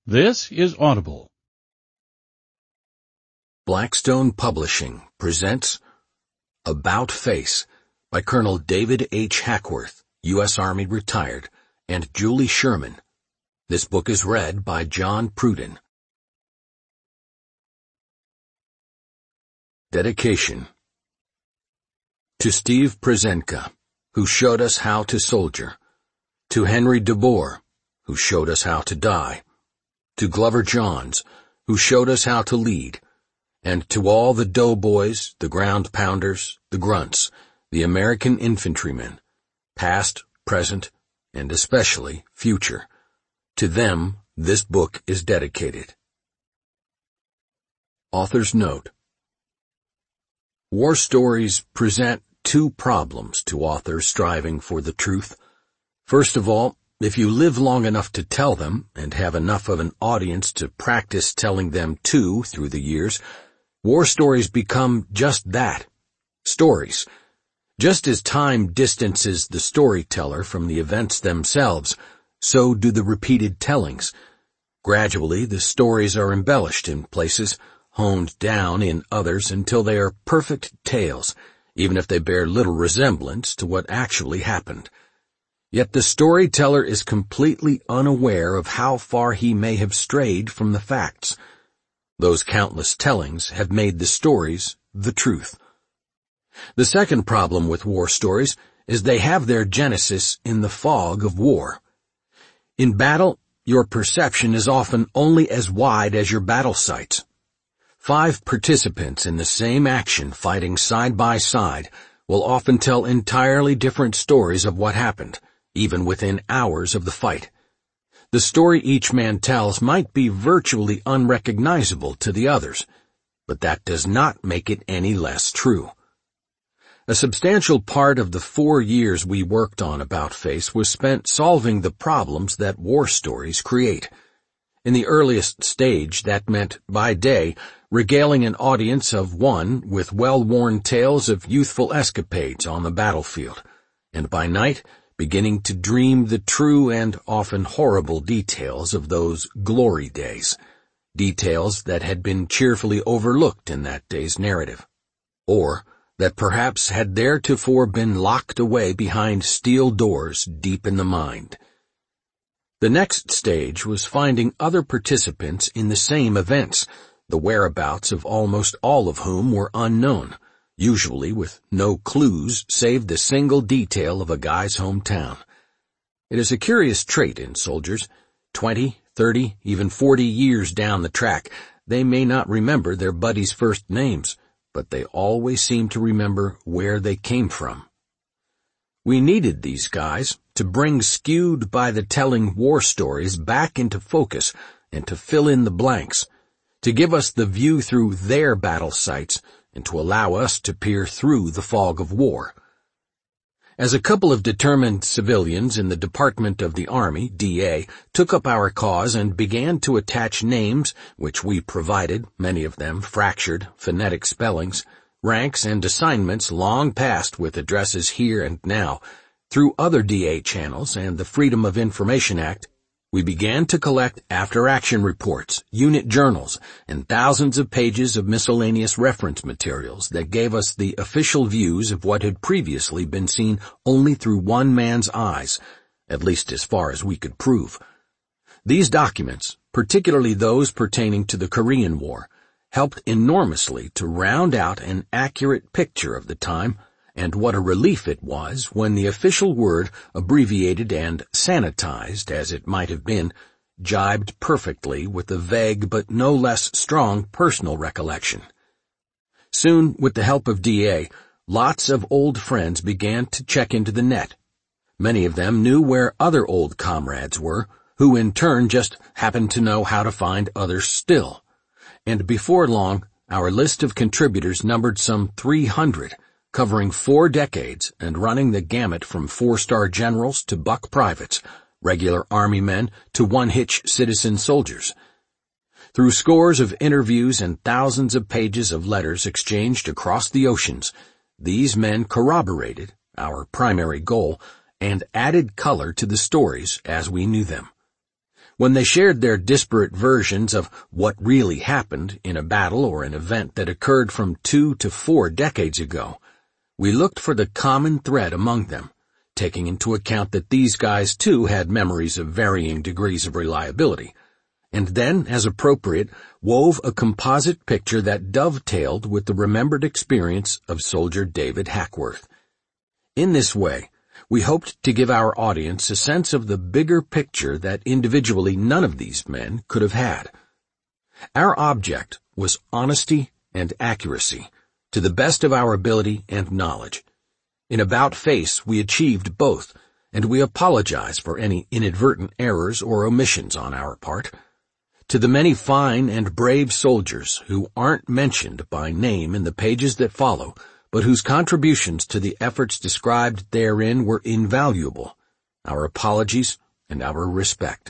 This is Audible. Blackstone Publishing presents About Face by Colonel David H. Hackworth, U.S. Army retired, and Julie Sherman. This book is read by John Pruden. Dedication. To Steve Przenka, who showed us how to soldier. To Henry DeBoer, who showed us how to die. To Glover Johns, who showed us how to lead. And to all the doughboys, the ground pounders, the grunts, the American infantrymen, past, present, and especially future. To them, this book is dedicated. Author's note. War stories present two problems to authors striving for the truth. First of all, if you live long enough to tell them and have enough of an audience to practice telling them too through the years, war stories become just that, stories. Just as time distances the storyteller from the events themselves, so do the repeated tellings. Gradually, the stories are embellished in places, honed down in others until they are perfect tales, even if they bear little resemblance to what actually happened. Yet the storyteller is completely unaware of how far he may have strayed from the facts. Those countless tellings have made the stories the truth. The second problem with war stories is they have their genesis in the fog of war. In battle, your perception is often only as wide as your battle sights. 5 participants in the same action fighting side by side will often tell entirely different stories of what happened, even within hours of the fight. The story each man tells might be virtually unrecognizable to the others, but that does not make it any less true. A substantial part of the 4 years we worked on About Face was spent solving the problems that war stories create. In the earliest stage, that meant, by day, regaling an audience of one with well-worn tales of youthful escapades on the battlefield, and by night, beginning to dream the true and often horrible details of those glory days, details that had been cheerfully overlooked in that day's narrative, or that perhaps had theretofore been locked away behind steel doors deep in the mind. The next stage was finding other participants in the same events, the whereabouts of almost all of whom were unknown, usually with no clues save the single detail of a guy's hometown. It is a curious trait in soldiers. 20, 30, even 40 years down the track, they may not remember their buddies' first names, but they always seem to remember where they came from. We needed these guys to bring skewed by the telling war stories back into focus and to fill in the blanks, to give us the view through their battle sights and to allow us to peer through the fog of war. As a couple of determined civilians in the Department of the Army, DA, took up our cause and began to attach names, which we provided, many of them fractured, phonetic spellings, ranks and assignments long past with addresses here and now, through other DA channels and the Freedom of Information Act, we began to collect after-action reports, unit journals, and thousands of pages of miscellaneous reference materials that gave us the official views of what had previously been seen only through one man's eyes, at least as far as we could prove. These documents, particularly those pertaining to the Korean War, helped enormously to round out an accurate picture of the time, and what a relief it was when the official word, abbreviated and sanitized as it might have been, jibed perfectly with the vague but no less strong personal recollection. Soon, with the help of DA, lots of old friends began to check into the net. Many of them knew where other old comrades were, who in turn just happened to know how to find others still. And before long, our list of contributors numbered some 300, covering 4 decades and running the gamut from 4-star generals to buck privates, regular Army men to one-hitch citizen soldiers. Through scores of interviews and thousands of pages of letters exchanged across the oceans, these men corroborated our primary goal and added color to the stories as we knew them. When they shared their disparate versions of what really happened in a battle or an event that occurred from 2 to 4 decades ago, we looked for the common thread among them, taking into account that these guys too had memories of varying degrees of reliability, and then, as appropriate, wove a composite picture that dovetailed with the remembered experience of Soldier David Hackworth. In this way, we hoped to give our audience a sense of the bigger picture that individually none of these men could have had. Our object was honesty and accuracy, to the best of our ability and knowledge. In About Face, we achieved both, and we apologize for any inadvertent errors or omissions on our part. To the many fine and brave soldiers who aren't mentioned by name in the pages that follow, but whose contributions to the efforts described therein were invaluable, our apologies and our respect.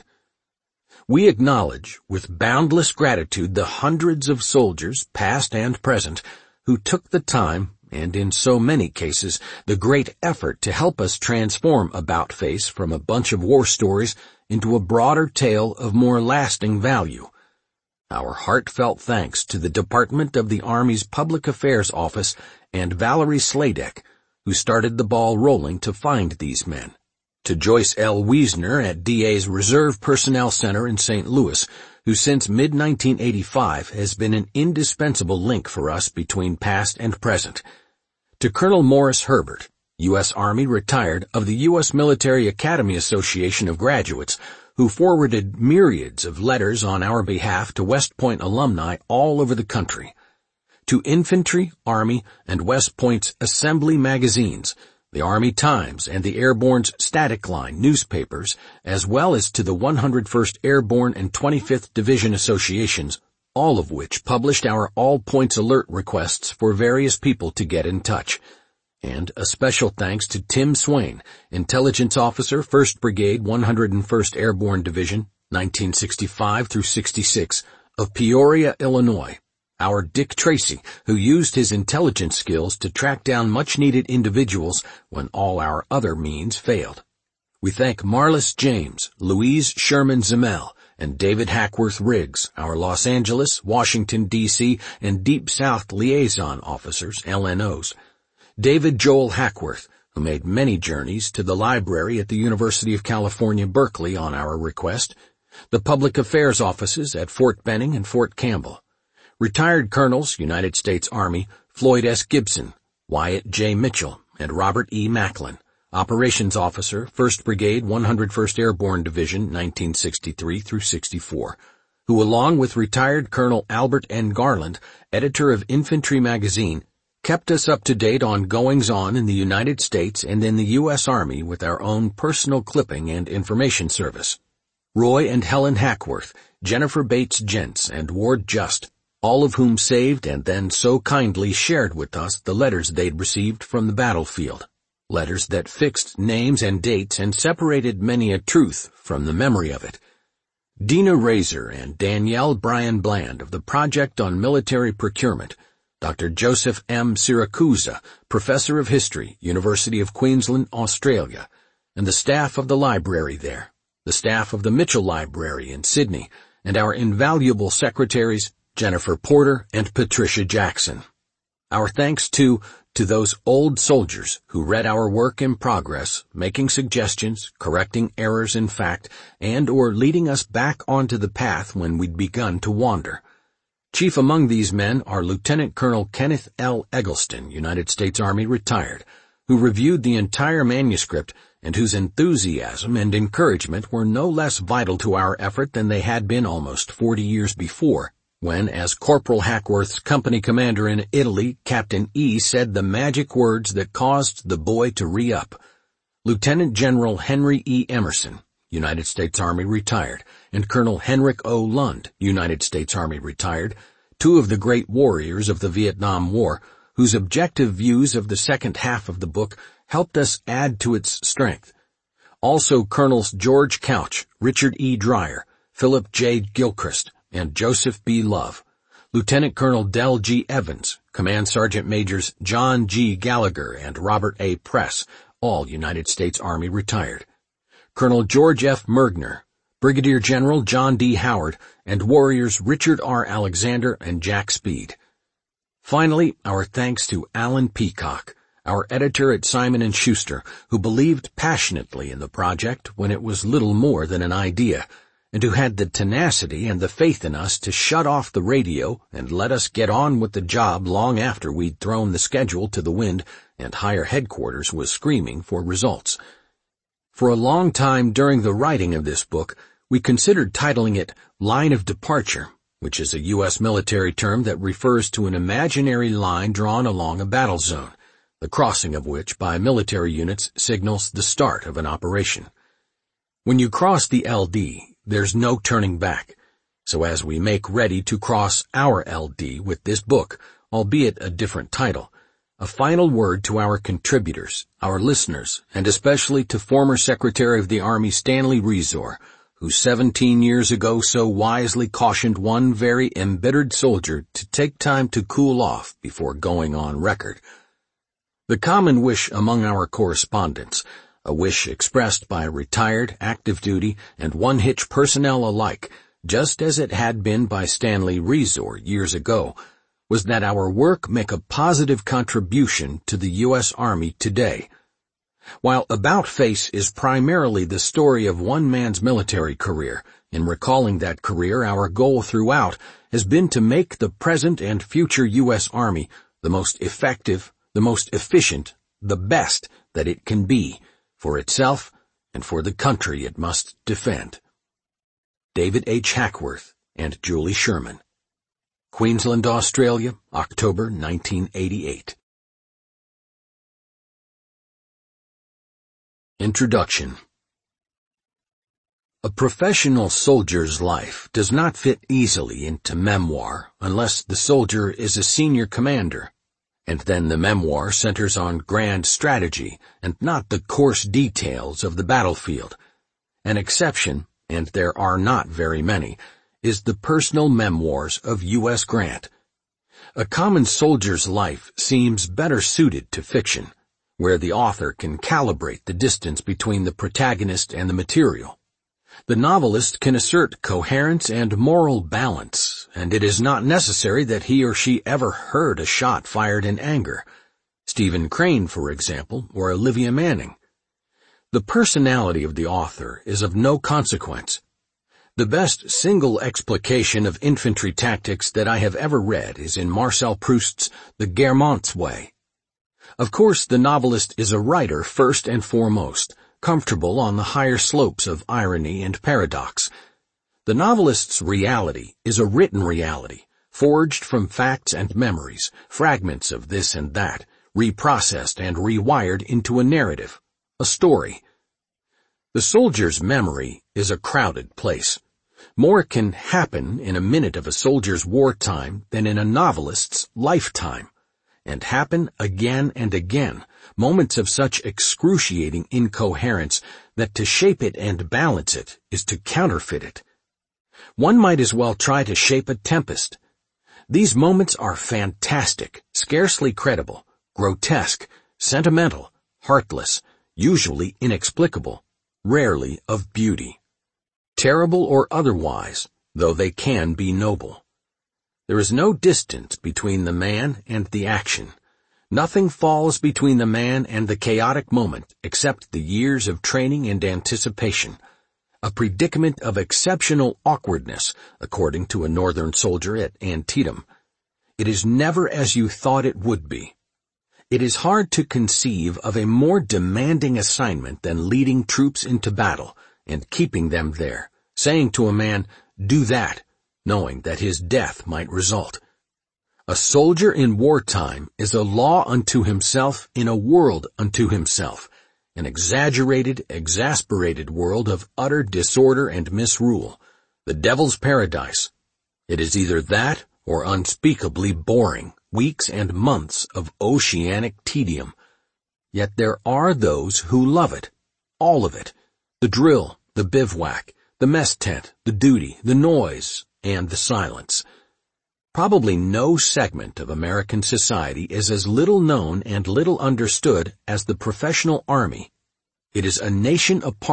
We acknowledge with boundless gratitude the hundreds of soldiers, past and present, who took the time, and in so many cases, the great effort to help us transform About Face from a bunch of war stories into a broader tale of more lasting value. Our heartfelt thanks to the Department of the Army's Public Affairs Office and Valerie Sladek, who started the ball rolling to find these men. To Joyce L. Wiesner at DA's Reserve Personnel Center in St. Louis, who since mid-1985 has been an indispensable link for us between past and present. To Colonel Morris Herbert, U.S. Army retired, of the U.S. Military Academy Association of Graduates, who forwarded myriads of letters on our behalf to West Point alumni all over the country. To Infantry, Army, and West Point's Assembly magazines, the Army Times and the Airborne's Static Line newspapers, as well as to the 101st Airborne and 25th Division Associations, all of which published our All Points Alert requests for various people to get in touch. And a special thanks to Tim Swain, Intelligence Officer, 1st Brigade, 101st Airborne Division, 1965 through 66, of Peoria, Illinois. Our Dick Tracy, who used his intelligence skills to track down much-needed individuals when all our other means failed. We thank Marlis James, Louise Sherman Zimmel, and David Hackworth Riggs, our Los Angeles, Washington, D.C., and Deep South liaison officers, LNOs. David Joel Hackworth, who made many journeys to the library at the University of California, Berkeley on our request. The public affairs offices at Fort Benning and Fort Campbell. Retired Colonels, United States Army, Floyd S. Gibson, Wyatt J. Mitchell, and Robert E. Macklin, Operations Officer, 1st Brigade, 101st Airborne Division, 1963 through 64, who along with retired Colonel Albert N. Garland, editor of Infantry magazine, kept us up to date on goings-on in the United States and in the U.S. Army with our own personal clipping and information service. Roy and Helen Hackworth, Jennifer Bates Gents, and Ward Just, all of whom saved and then so kindly shared with us the letters they'd received from the battlefield, letters that fixed names and dates and separated many a truth from the memory of it. Dina Razor and Danielle Bryan Bland of the Project on Military Procurement, Dr. Joseph M. Siracusa, Professor of History, University of Queensland, Australia, and the staff of the library there, the staff of the Mitchell Library in Sydney, and our invaluable secretaries, Jennifer Porter and Patricia Jackson. Our thanks, too, to those old soldiers who read our work in progress, making suggestions, correcting errors in fact, and or leading us back onto the path when we'd begun to wander. Chief among these men are Lieutenant Colonel Kenneth L. Eggleston, United States Army retired, who reviewed the entire manuscript and whose enthusiasm and encouragement were no less vital to our effort than they had been almost 40 years before, when, as Corporal Hackworth's company commander in Italy, Captain E said the magic words that caused the boy to re-up. Lieutenant General Henry E. Emerson, United States Army retired, and Colonel Henrik O. Lund, United States Army retired, two of the great warriors of the Vietnam War, whose objective views of the second half of the book helped us add to its strength. Also Colonels George Couch, Richard E. Dreyer, Philip J. Gilchrist, and Joseph B. Love, Lieutenant Colonel Del G. Evans, Command Sergeant Majors John G. Gallagher and Robert A. Press, all United States Army retired, Colonel George F. Mergner, Brigadier General John D. Howard, and warriors Richard R. Alexander and Jack Speed. Finally, our thanks to Alan Peacock, our editor at Simon & Schuster, who believed passionately in the project when it was little more than an idea, and who had the tenacity and the faith in us to shut off the radio and let us get on with the job long after we'd thrown the schedule to the wind and higher headquarters was screaming for results. For a long time during the writing of this book, we considered titling it Line of Departure, which is a U.S. military term that refers to an imaginary line drawn along a battle zone, the crossing of which by military units signals the start of an operation. When you cross the LD, there's no turning back. So as we make ready to cross our LD with this book, albeit a different title, a final word to our contributors, our listeners, and especially to former Secretary of the Army Stanley Resor, who 17 years ago so wisely cautioned one very embittered soldier to take time to cool off before going on record. The common wish among our correspondents, a wish expressed by retired, active duty, and one-hitch personnel alike, just as it had been by Stanley Resor years ago, was that our work make a positive contribution to the U.S. Army today. While About Face is primarily the story of one man's military career, in recalling that career our goal throughout has been to make the present and future U.S. Army the most effective, the most efficient, the best that it can be, for itself and for the country it must defend. David H. Hackworth and Julie Sherman. Queensland, Australia, October 1988. Introduction. A professional soldier's life does not fit easily into memoir unless the soldier is a senior commander, and then the memoir centers on grand strategy and not the coarse details of the battlefield. An exception, and there are not very many, is the personal memoirs of U.S. Grant. A common soldier's life seems better suited to fiction, where the author can calibrate the distance between the protagonist and the material. The novelist can assert coherence and moral balance, and it is not necessary that he or she ever heard a shot fired in anger. Stephen Crane, for example, or Olivia Manning. The personality of the author is of no consequence. The best single explication of infantry tactics that I have ever read is in Marcel Proust's The Guermantes Way. Of course, the novelist is a writer first and foremost, comfortable on the higher slopes of irony and paradox. The novelist's reality is a written reality, forged from facts and memories, fragments of this and that, reprocessed and rewired into a narrative, a story. The soldier's memory is a crowded place. More can happen in a minute of a soldier's wartime than in a novelist's lifetime, and happen again and again, moments of such excruciating incoherence that to shape it and balance it is to counterfeit it. One might as well try to shape a tempest. These moments are fantastic, scarcely credible, grotesque, sentimental, heartless, usually inexplicable, rarely of beauty. Terrible or otherwise, though they can be noble. There is no distance between the man and the action. Nothing falls between the man and the chaotic moment except the years of training and anticipation. A predicament of exceptional awkwardness, according to a northern soldier at Antietam. It is never as you thought it would be. It is hard to conceive of a more demanding assignment than leading troops into battle and keeping them there, saying to a man, "Do that," knowing that his death might result. A soldier in wartime is a law unto himself in a world unto himself, an exaggerated, exasperated world of utter disorder and misrule, the devil's paradise. It is either that or unspeakably boring, weeks and months of oceanic tedium. Yet there are those who love it, all of it, the drill, the bivouac, the mess tent, the duty, the noise, and the silence. Probably no segment of American society is as little known and little understood as the professional army. It is a nation apart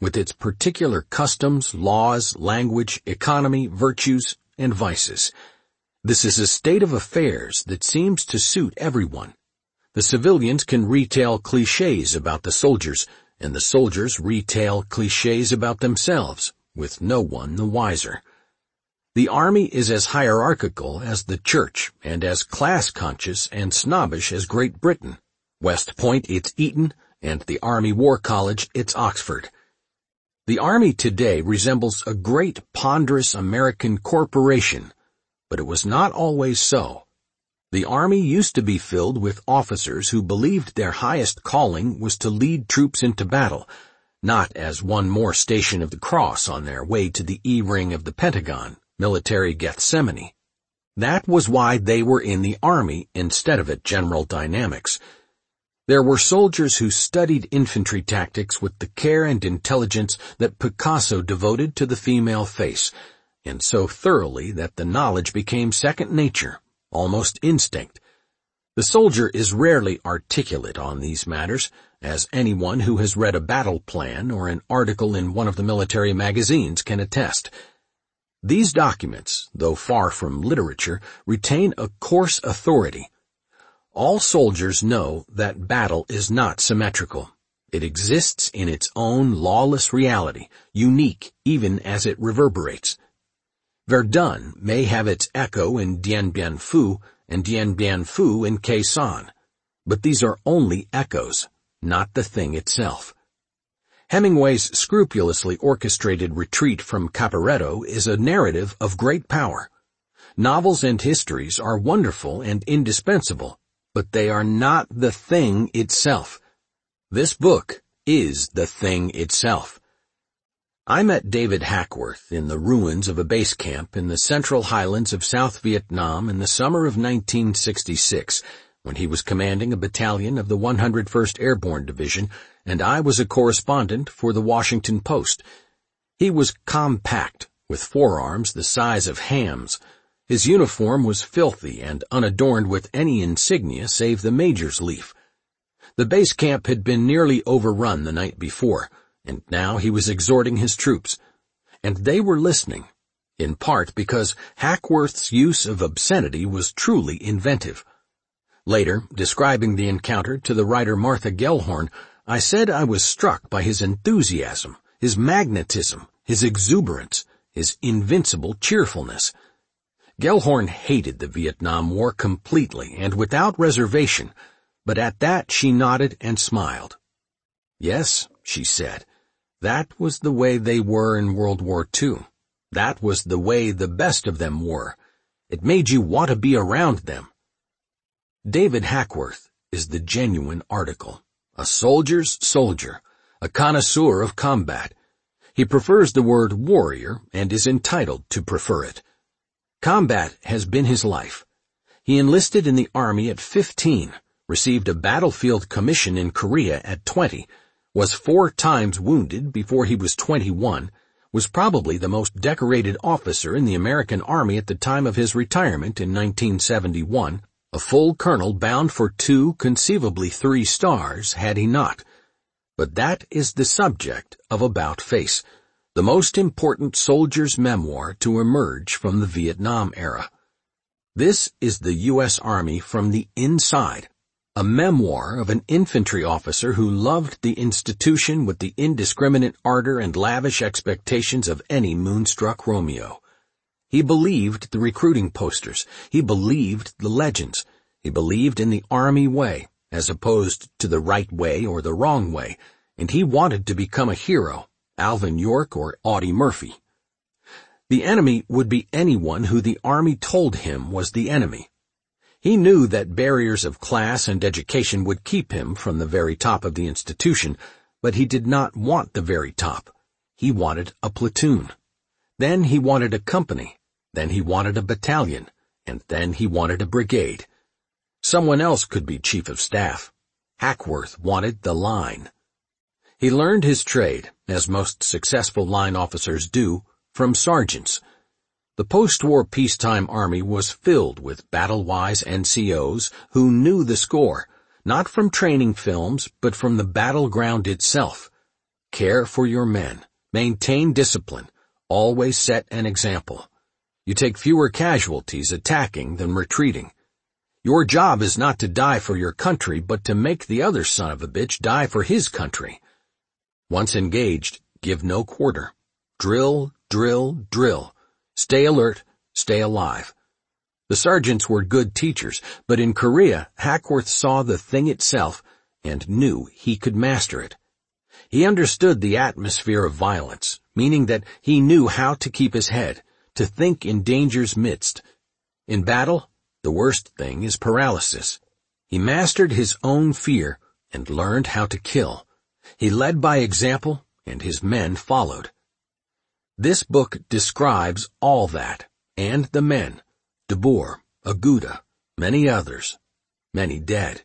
with its particular customs, laws, language, economy, virtues, and vices. This is a state of affairs that seems to suit everyone. The civilians can retail clichés about the soldiers, and the soldiers retail clichés about themselves, with no one the wiser. The Army is as hierarchical as the Church, and as class-conscious and snobbish as Great Britain. West Point, it's Eton, and the Army War College, it's Oxford. The Army today resembles a great, ponderous American corporation, but it was not always so. The Army used to be filled with officers who believed their highest calling was to lead troops into battle, not as one more station of the cross on their way to the E-ring of the Pentagon, military Gethsemane. That was why they were in the Army instead of at General Dynamics. There were soldiers who studied infantry tactics with the care and intelligence that Picasso devoted to the female face, and so thoroughly that the knowledge became second nature, almost instinct. The soldier is rarely articulate on these matters, as anyone who has read a battle plan or an article in one of the military magazines can attest. These documents, though far from literature, retain a coarse authority. All soldiers know that battle is not symmetrical. It exists in its own lawless reality, unique even as it reverberates. Verdun may have its echo in Dien Bien Phu and Dien Bien Phu in Khe Sanh, but these are only echoes, not the thing itself. Hemingway's scrupulously orchestrated retreat from Caporetto is a narrative of great power. Novels and histories are wonderful and indispensable, but they are not the thing itself. This book is the thing itself. I met David Hackworth in the ruins of a base camp in the central highlands of South Vietnam in the summer of 1966, when he was commanding a battalion of the 101st Airborne Division, and I was a correspondent for the Washington Post. He was compact, with forearms the size of hams. His uniform was filthy and unadorned with any insignia save the major's leaf. The base camp had been nearly overrun the night before, and now he was exhorting his troops. And they were listening, in part because Hackworth's use of obscenity was truly inventive. Later, describing the encounter to the writer Martha Gellhorn, I said I was struck by his enthusiasm, his magnetism, his exuberance, his invincible cheerfulness. Gellhorn hated the Vietnam War completely and without reservation, but at that she nodded and smiled. Yes, she said, that was the way they were in World War II. That was the way the best of them were. It made you want to be around them. David Hackworth is the genuine article, a soldier's soldier, a connoisseur of combat. He prefers the word warrior and is entitled to prefer it. Combat has been his life. He enlisted in the Army at 15, received a battlefield commission in Korea at 20, was 4 times wounded before he was 21, was probably the most decorated officer in the American Army at the time of his retirement in 1971, a full colonel bound for 2, conceivably 3 stars, had he not. But that is the subject of About Face, the most important soldier's memoir to emerge from the Vietnam era. This is the U.S. Army from the inside, a memoir of an infantry officer who loved the institution with the indiscriminate ardor and lavish expectations of any moonstruck Romeo. He believed the recruiting posters. He believed the legends. He believed in the Army way, as opposed to the right way or the wrong way, and he wanted to become a hero, Alvin York or Audie Murphy. The enemy would be anyone who the Army told him was the enemy. He knew that barriers of class and education would keep him from the very top of the institution, but he did not want the very top. He wanted a platoon. Then he wanted a company. Then he wanted a battalion. And then he wanted a brigade. Someone else could be chief of staff. Hackworth wanted the line. He learned his trade, as most successful line officers do, from sergeants. The post-war peacetime Army was filled with battle-wise NCOs who knew the score, not from training films, but from the battleground itself. Care for your men. Maintain discipline. Always set an example. You take fewer casualties attacking than retreating. Your job is not to die for your country, but to make the other son of a bitch die for his country. Once engaged, give no quarter. Drill, drill, drill. Stay alert, stay alive. The sergeants were good teachers, but in Korea, Hackworth saw the thing itself and knew he could master it. He understood the atmosphere of violence, meaning that he knew how to keep his head, to think in danger's midst. In battle, the worst thing is paralysis. He mastered his own fear and learned how to kill. He led by example, and his men followed. This book describes all that, and the men, De Boer, Aguda, many others, many dead.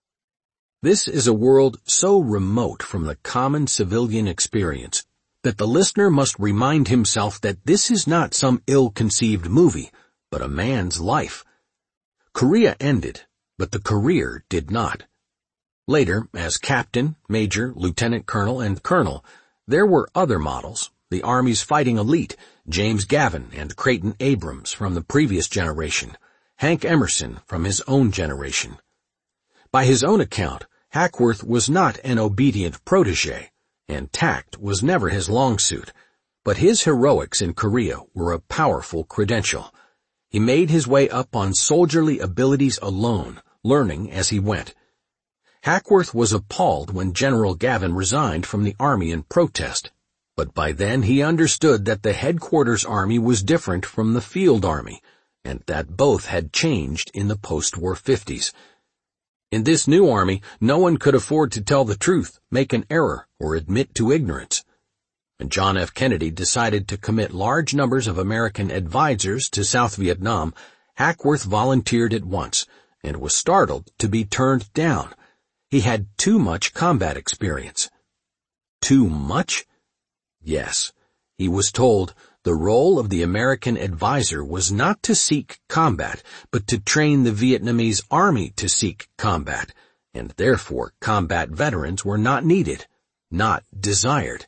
This is a world so remote from the common civilian experience that the listener must remind himself that this is not some ill-conceived movie, but a man's life. Korea ended, but the career did not. Later, as captain, major, lieutenant colonel, and colonel, there were other models, the Army's fighting elite, James Gavin and Creighton Abrams from the previous generation, Hank Emerson from his own generation. By his own account, Hackworth was not an obedient protege, and tact was never his long suit, but his heroics in Korea were a powerful credential. He made his way up on soldierly abilities alone, learning as he went. Hackworth was appalled when General Gavin resigned from the Army in protest, but by then he understood that the headquarters Army was different from the field Army, and that both had changed in the post-war 50s. In this new Army, no one could afford to tell the truth, make an error, or admit to ignorance. When John F. Kennedy decided to commit large numbers of American advisors to South Vietnam, Hackworth volunteered at once, and was startled to be turned down. He had too much combat experience. Too much? Yes. He was told the role of the American advisor was not to seek combat, but to train the Vietnamese Army to seek combat, and therefore combat veterans were not needed, not desired.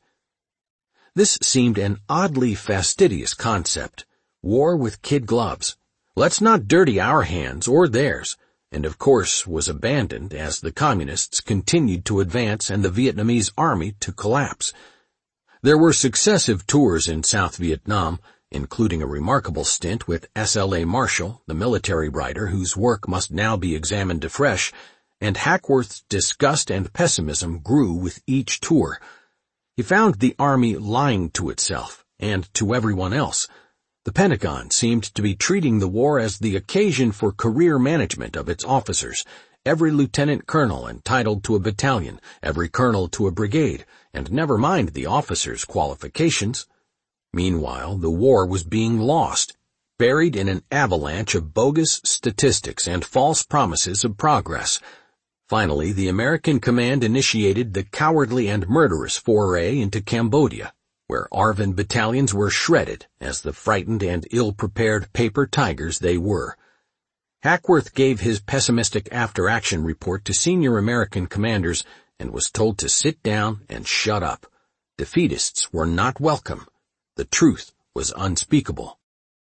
This seemed an oddly fastidious concept. War with kid gloves. Let's not dirty our hands or theirs, and of course was abandoned as the Communists continued to advance and the Vietnamese Army to collapse. There were successive tours in South Vietnam, including a remarkable stint with S.L.A. Marshall, the military writer whose work must now be examined afresh, and Hackworth's disgust and pessimism grew with each tour. He found the Army lying to itself and to everyone else. The Pentagon seemed to be treating the war as the occasion for career management of its officers, every lieutenant colonel entitled to a battalion, every colonel to a brigade, and never mind the officers' qualifications. Meanwhile, the war was being lost, buried in an avalanche of bogus statistics and false promises of progress. Finally, the American command initiated the cowardly and murderous foray into Cambodia, where ARVN battalions were shredded as the frightened and ill-prepared paper tigers they were. Hackworth gave his pessimistic after-action report to senior American commanders and was told to sit down and shut up. Defeatists were not welcome. The truth was unspeakable.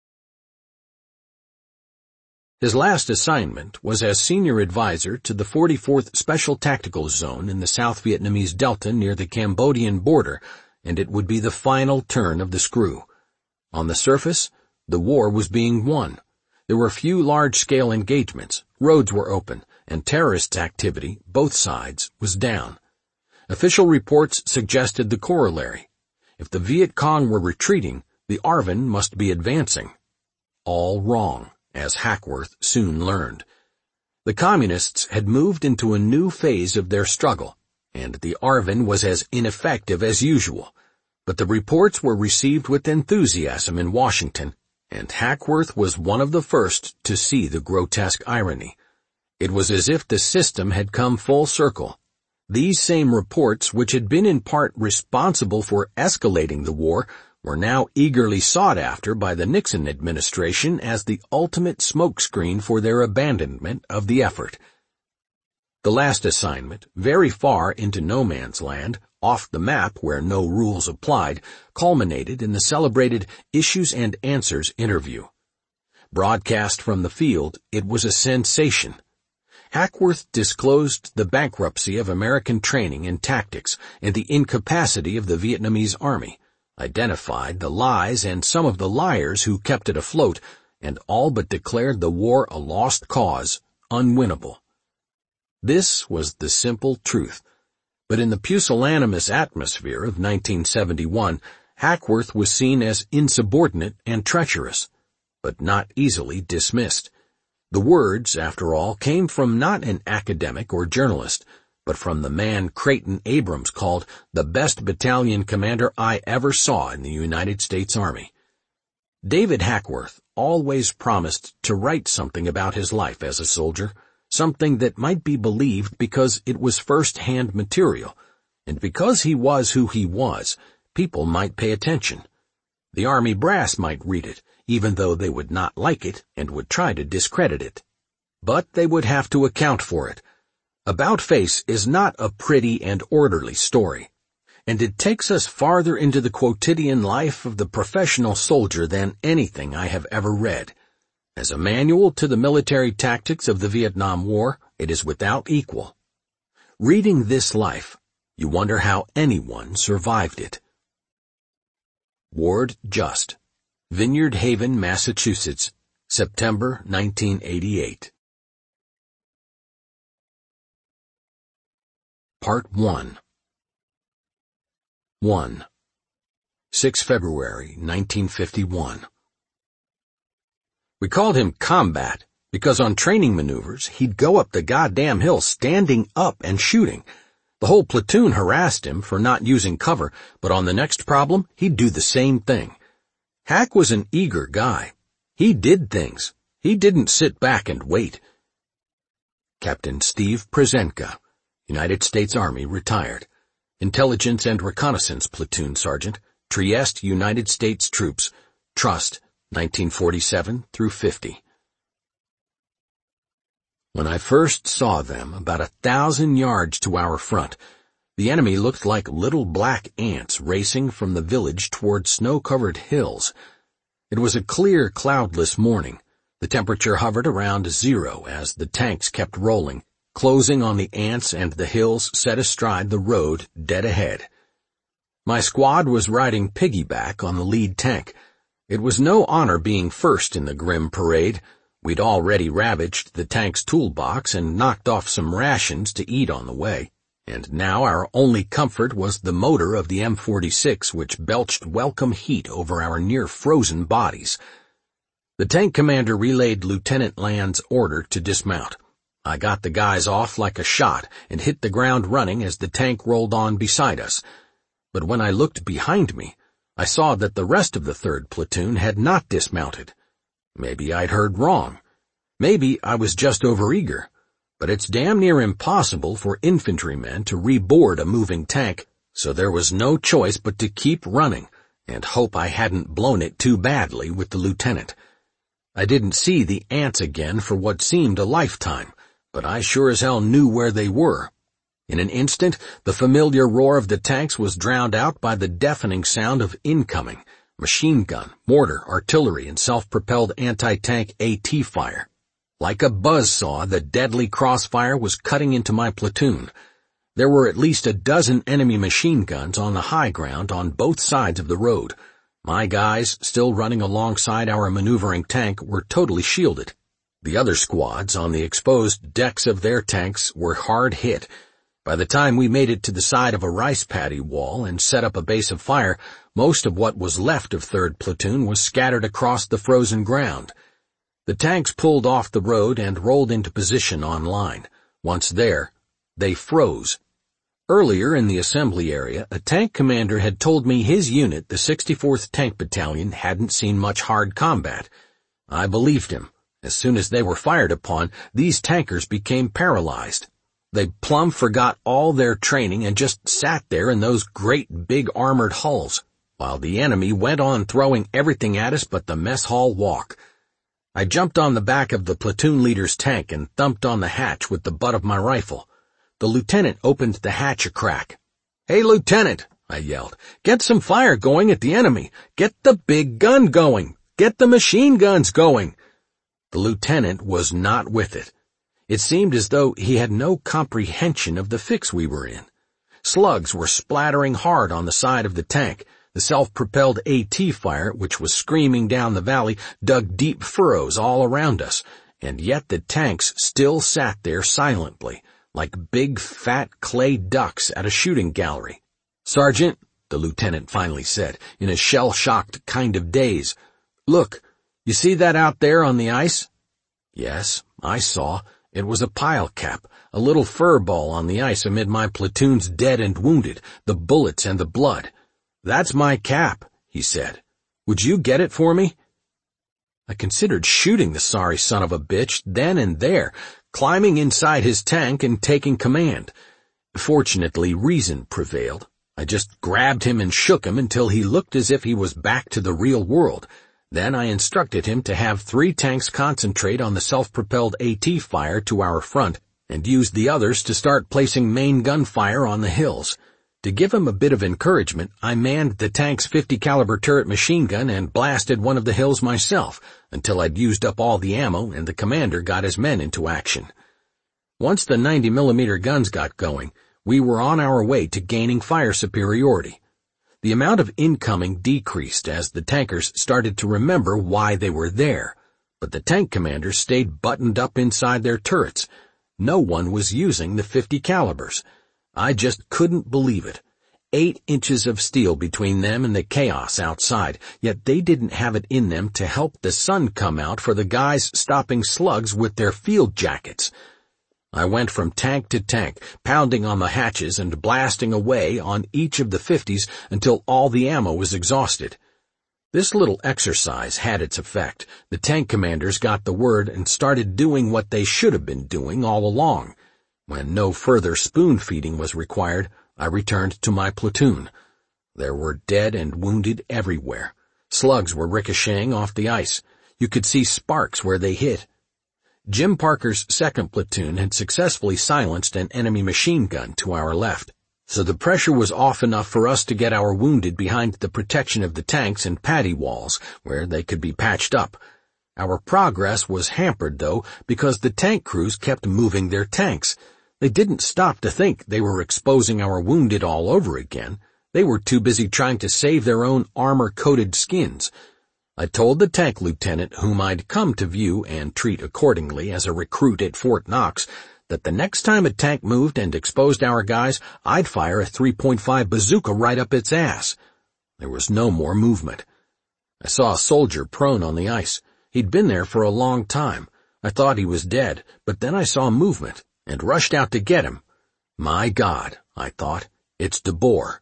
His last assignment was as senior advisor to the 44th Special Tactical Zone in the South Vietnamese Delta near the Cambodian border, and it would be the final turn of the screw. On the surface, the war was being won. There were few large-scale engagements, roads were open, and terrorist activity, both sides, was down. Official reports suggested the corollary. If the Viet Cong were retreating, the ARVN must be advancing. All wrong, as Hackworth soon learned. The Communists had moved into a new phase of their struggle, and the ARVN was as ineffective as usual. But the reports were received with enthusiasm in Washington, and Hackworth was one of the first to see the grotesque irony. It was as if the system had come full circle. These same reports, which had been in part responsible for escalating the war, were now eagerly sought after by the Nixon administration as the ultimate smokescreen for their abandonment of the effort. The last assignment, very far into no man's land, off the map where no rules applied, culminated in the celebrated Issues and Answers interview. Broadcast from the field, it was a sensation. Hackworth disclosed the bankruptcy of American training and tactics and the incapacity of the Vietnamese army, identified the lies and some of the liars who kept it afloat, and all but declared the war a lost cause, unwinnable. This was the simple truth. But in the pusillanimous atmosphere of 1971, Hackworth was seen as insubordinate and treacherous, but not easily dismissed. The words, after all, came from not an academic or journalist, but from the man Creighton Abrams called the best battalion commander I ever saw in the United States Army. David Hackworth always promised to write something about his life as a soldier, something that might be believed because it was first-hand material, and because he was who he was, people might pay attention. The Army brass might read it, even though they would not like it and would try to discredit it. But they would have to account for it. About Face is not a pretty and orderly story, and it takes us farther into the quotidian life of the professional soldier than anything I have ever read. As a manual to the military tactics of the Vietnam War, it is without equal. Reading this life, you wonder how anyone survived it. Ward Just, Vineyard Haven, Massachusetts, September 1988. Part 1. 1. 6 February 1951. We called him Combat because on training maneuvers, he'd go up the goddamn hill standing up and shooting. The whole platoon harassed him for not using cover, but on the next problem, he'd do the same thing. Hack was an eager guy. He did things. He didn't sit back and wait. Captain Steve Przenka, United States Army, retired. Intelligence and Reconnaissance Platoon Sergeant, Trieste, United States Troops, Trust, 1947 through 50. When I first saw them, about 1,000 yards to our front, the enemy looked like little black ants racing from the village toward snow-covered hills. It was a clear, cloudless morning. The temperature hovered around 0 as the tanks kept rolling, closing on the ants and the hills set astride the road dead ahead. My squad was riding piggyback on the lead tank. It was no honor being first in the grim parade. We'd already ravaged the tank's toolbox and knocked off some rations to eat on the way, and now our only comfort was the motor of the M46, which belched welcome heat over our near-frozen bodies. The tank commander relayed Lieutenant Land's order to dismount. I got the guys off like a shot and hit the ground running as the tank rolled on beside us. But when I looked behind me, I saw that the rest of the 3rd Platoon had not dismounted. Maybe I'd heard wrong. Maybe I was just overeager. But it's damn near impossible for infantrymen to reboard a moving tank, so there was no choice but to keep running and hope I hadn't blown it too badly with the lieutenant. I didn't see the ants again for what seemed a lifetime, but I sure as hell knew where they were. In an instant, the familiar roar of the tanks was drowned out by the deafening sound of incoming machine gun, mortar, artillery, and self-propelled anti-tank AT fire. Like a buzzsaw, the deadly crossfire was cutting into my platoon. There were at least 12 enemy machine guns on the high ground on both sides of the road. My guys, still running alongside our maneuvering tank, were totally shielded. The other squads on the exposed decks of their tanks were hard hit. By the time we made it to the side of a rice paddy wall and set up a base of fire, most of what was left of 3rd Platoon was scattered across the frozen ground. The tanks pulled off the road and rolled into position on line. Once there, they froze. Earlier in the assembly area, a tank commander had told me his unit, the 64th Tank Battalion, hadn't seen much hard combat. I believed him. As soon as they were fired upon, these tankers became paralyzed. They plumb forgot all their training and just sat there in those great big armored hulls, while the enemy went on throwing everything at us but the mess hall walk. I jumped on the back of the platoon leader's tank and thumped on the hatch with the butt of my rifle. The lieutenant opened the hatch a crack. "Hey, Lieutenant," I yelled, "get some fire going at the enemy. Get the big gun going. Get the machine guns going." The lieutenant was not with it. It seemed as though he had no comprehension of the fix we were in. Slugs were splattering hard on the side of the tank. The self-propelled AT fire, which was screaming down the valley, dug deep furrows all around us, and yet the tanks still sat there silently, like big fat clay ducks at a shooting gallery. "Sergeant," the lieutenant finally said, in a shell-shocked kind of daze, "look, you see that out there on the ice?" Yes, I saw. It was a pile cap, a little fur ball on the ice amid my platoon's dead and wounded, the bullets and the blood. "That's my cap," he said. "Would you get it for me?" I considered shooting the sorry son of a bitch then and there, climbing inside his tank and taking command. Fortunately, reason prevailed. I just grabbed him and shook him until he looked as if he was back to the real world. Then I instructed him to have 3 tanks concentrate on the self-propelled AT fire to our front and use the others to start placing main gun fire on the hills. To give him a bit of encouragement, I manned the tank's 50 caliber turret machine gun and blasted one of the hills myself until I'd used up all the ammo and the commander got his men into action. Once the 90mm guns got going, we were on our way to gaining fire superiority. The amount of incoming decreased as the tankers started to remember why they were there, but the tank commanders stayed buttoned up inside their turrets. No one was using the 50 calibers. I just couldn't believe it. 8 inches of steel between them and the chaos outside, yet they didn't have it in them to help the sun come out for the guys stopping slugs with their field jackets. I went from tank to tank, pounding on the hatches and blasting away on each of the 50s until all the ammo was exhausted. This little exercise had its effect. The tank commanders got the word and started doing what they should have been doing all along. When no further spoon-feeding was required, I returned to my platoon. There were dead and wounded everywhere. Slugs were ricocheting off the ice. You could see sparks where they hit. Jim Parker's 2nd platoon had successfully silenced an enemy machine gun to our left, so the pressure was off enough for us to get our wounded behind the protection of the tanks and paddy walls, where they could be patched up. Our progress was hampered, though, because the tank crews kept moving their tanks. They didn't stop to think they were exposing our wounded all over again. They were too busy trying to save their own armor-coated skins. I told the tank lieutenant, whom I'd come to view and treat accordingly as a recruit at Fort Knox, that the next time a tank moved and exposed our guys, I'd fire a 3.5 bazooka right up its ass. There was no more movement. I saw a soldier prone on the ice. He'd been there for a long time. I thought he was dead, but then I saw movement and rushed out to get him. My God, I thought, it's DeBoer.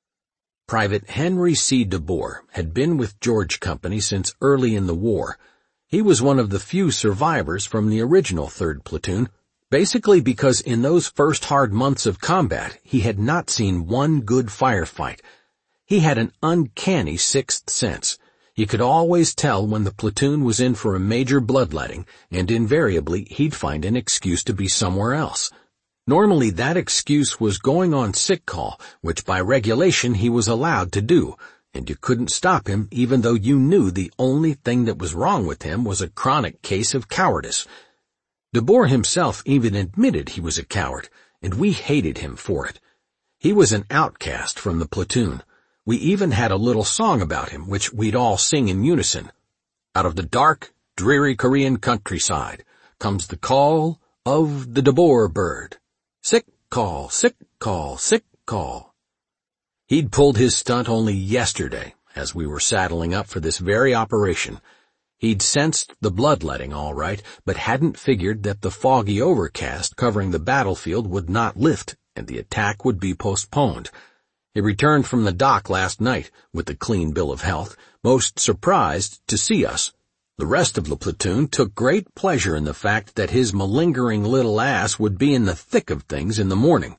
Private Henry C. DeBoer had been with George Company since early in the war. He was one of the few survivors from the original 3rd Platoon, basically because in those first hard months of combat he had not seen one good firefight. He had an uncanny 6th sense. He could always tell when the platoon was in for a major bloodletting, and invariably he'd find an excuse to be somewhere else. Normally that excuse was going on sick call, which by regulation he was allowed to do, and you couldn't stop him even though you knew the only thing that was wrong with him was a chronic case of cowardice. DeBoer himself even admitted he was a coward, and we hated him for it. He was an outcast from the platoon. We even had a little song about him, which we'd all sing in unison. Out of the dark, dreary Korean countryside comes the call of the DeBoer bird. Sick call, sick call, sick call. He'd pulled his stunt only yesterday, as we were saddling up for this very operation. He'd sensed the bloodletting all right, but hadn't figured that the foggy overcast covering the battlefield would not lift, and the attack would be postponed. He returned from the dock last night with a clean bill of health, most surprised to see us. The rest of the platoon took great pleasure in the fact that his malingering little ass would be in the thick of things in the morning.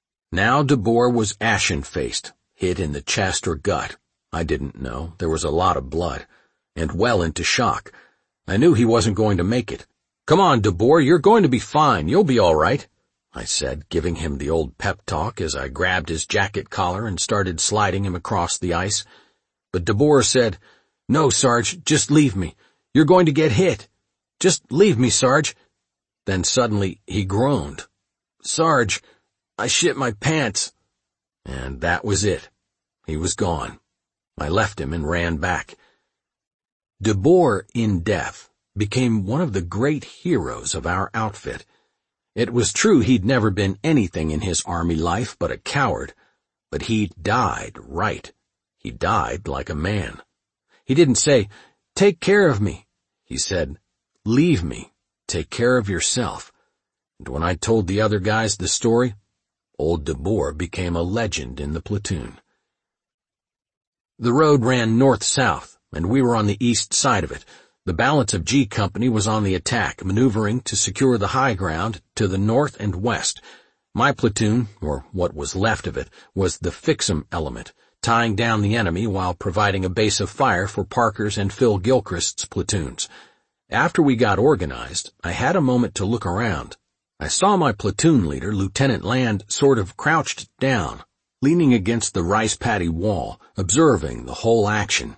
Now DeBoer was ashen-faced, hit in the chest or gut. I didn't know. There was a lot of blood, and well into shock. I knew he wasn't going to make it. "Come on, DeBoer, you're going to be fine. You'll be all right." I said, giving him the old pep talk as I grabbed his jacket collar and started sliding him across the ice. But DeBoer said, "No, Sarge, just leave me. You're going to get hit. Just leave me, Sarge." Then suddenly he groaned. "Sarge, I shit my pants." And that was it. He was gone. I left him and ran back. DeBoer, in death, became one of the great heroes of our outfit. It was true he'd never been anything in his Army life but a coward, but he died right. He died like a man. He didn't say, "Take care of me." He said, "Leave me. Take care of yourself." And when I told the other guys the story, old DeBoer became a legend in the platoon. The road ran north-south, and we were on the east side of it. The balance of G Company was on the attack, maneuvering to secure the high ground to the north and west. My platoon, or what was left of it, was the Fix-'em element, tying down the enemy while providing a base of fire for Parker's and Phil Gilchrist's platoons. After we got organized, I had a moment to look around. I saw my platoon leader, Lieutenant Land, sort of crouched down, leaning against the rice paddy wall, observing the whole action.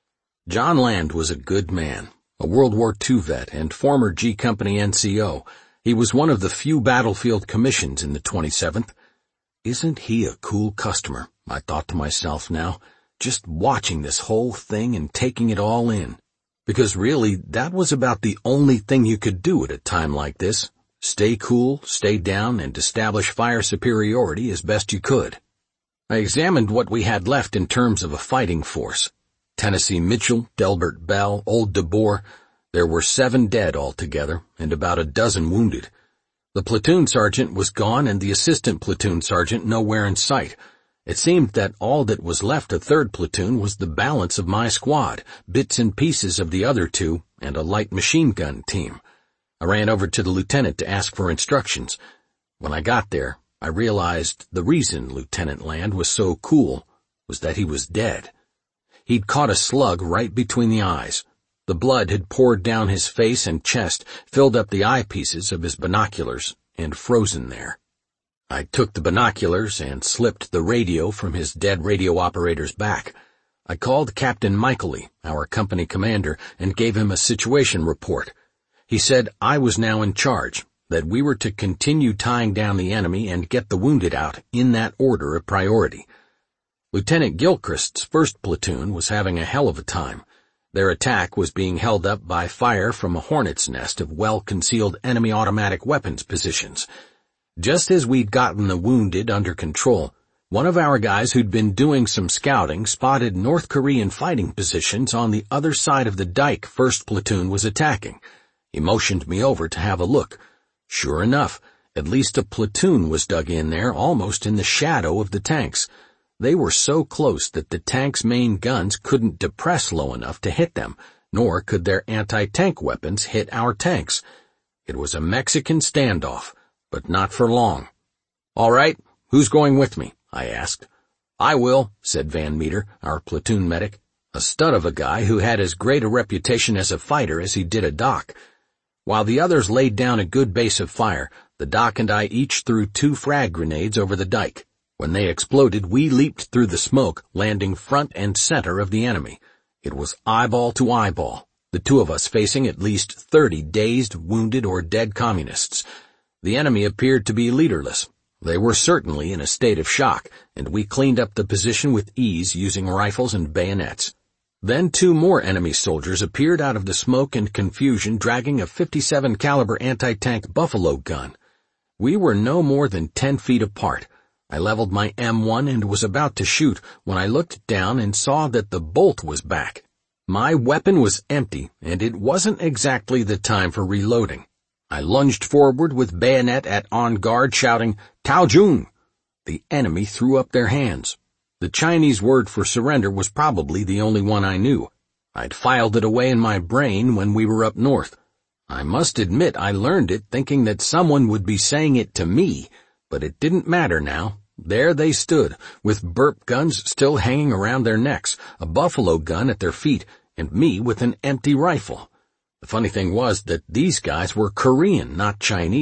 John Land was a good man, a World War II vet and former G Company NCO. He was one of the few battlefield commissions in the 27th. Isn't he a cool customer, I thought to myself now, just watching this whole thing and taking it all in. Because really, that was about the only thing you could do at a time like this. Stay cool, stay down, and establish fire superiority as best you could. I examined what we had left in terms of a fighting force. Tennessee Mitchell, Delbert Bell, old DeBoer. There were 7 dead altogether, and about a dozen wounded. The platoon sergeant was gone and the assistant platoon sergeant nowhere in sight. It seemed that all that was left of 3rd Platoon was the balance of my squad, bits and pieces of the other 2, and a light machine gun team. I ran over to the lieutenant to ask for instructions. When I got there, I realized the reason Lieutenant Land was so cool was that he was dead. He'd caught a slug right between the eyes. The blood had poured down his face and chest, filled up the eyepieces of his binoculars, and frozen there. I took the binoculars and slipped the radio from his dead radio operator's back. I called Captain Michaely, our company commander, and gave him a situation report. He said I was now in charge, that we were to continue tying down the enemy and get the wounded out in that order of priority. Lieutenant Gilchrist's 1st Platoon was having a hell of a time. Their attack was being held up by fire from a hornet's nest of well-concealed enemy automatic weapons positions. Just as we'd gotten the wounded under control, one of our guys who'd been doing some scouting spotted North Korean fighting positions on the other side of the dike 1st Platoon was attacking. He motioned me over to have a look. Sure enough, at least a platoon was dug in there almost in the shadow of the tanks. They were so close that the tanks' main guns couldn't depress low enough to hit them, nor could their anti-tank weapons hit our tanks. It was a Mexican standoff, but not for long. "All right, who's going with me?" I asked. "I will," said Van Meter, our platoon medic, a stud of a guy who had as great a reputation as a fighter as he did a doc. While the others laid down a good base of fire, the doc and I each threw 2 frag grenades over the dike. When they exploded, we leaped through the smoke, landing front and center of the enemy. It was eyeball to eyeball, the 2 of us facing at least 30 dazed, wounded, or dead communists. The enemy appeared to be leaderless. They were certainly in a state of shock, and we cleaned up the position with ease using rifles and bayonets. Then 2 more enemy soldiers appeared out of the smoke and confusion dragging a .57 caliber anti-tank Buffalo gun. We were no more than 10 feet apart. I leveled my M1 and was about to shoot when I looked down and saw that the bolt was back. My weapon was empty, and it wasn't exactly the time for reloading. I lunged forward with bayonet at on guard, shouting, "Tao Jun!" The enemy threw up their hands. The Chinese word for surrender was probably the only one I knew. I'd filed it away in my brain when we were up north. I must admit I learned it thinking that someone would be saying it to me, but it didn't matter now. There they stood, with burp guns still hanging around their necks, a buffalo gun at their feet, and me with an empty rifle. The funny thing was that these guys were Korean, not Chinese,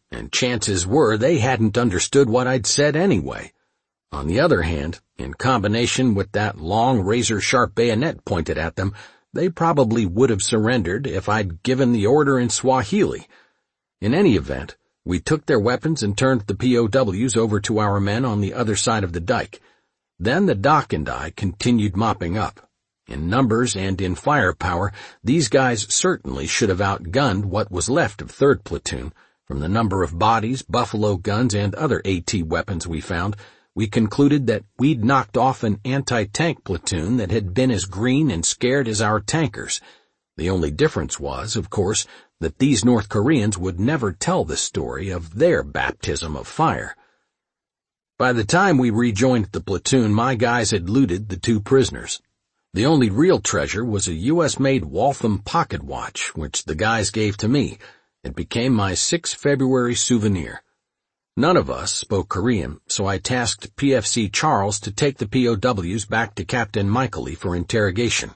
and chances were they hadn't understood what I'd said anyway. On the other hand, in combination with that long razor-sharp bayonet pointed at them, they probably would have surrendered if I'd given the order in Swahili. In any event, we took their weapons and turned the POWs over to our men on the other side of the dike. Then the Doc and I continued mopping up. In numbers and in firepower, these guys certainly should have outgunned what was left of 3rd Platoon. From the number of bodies, buffalo guns, and other AT weapons we found, we concluded that we'd knocked off an anti-tank platoon that had been as green and scared as our tankers. The only difference was, of course, that these North Koreans would never tell the story of their baptism of fire. By the time we rejoined the platoon, my guys had looted the 2 prisoners. The only real treasure was a U.S.-made Waltham pocket watch, which the guys gave to me. It became my 6 February souvenir. None of us spoke Korean, so I tasked PFC Charles to take the POWs back to Captain Michaely for interrogation.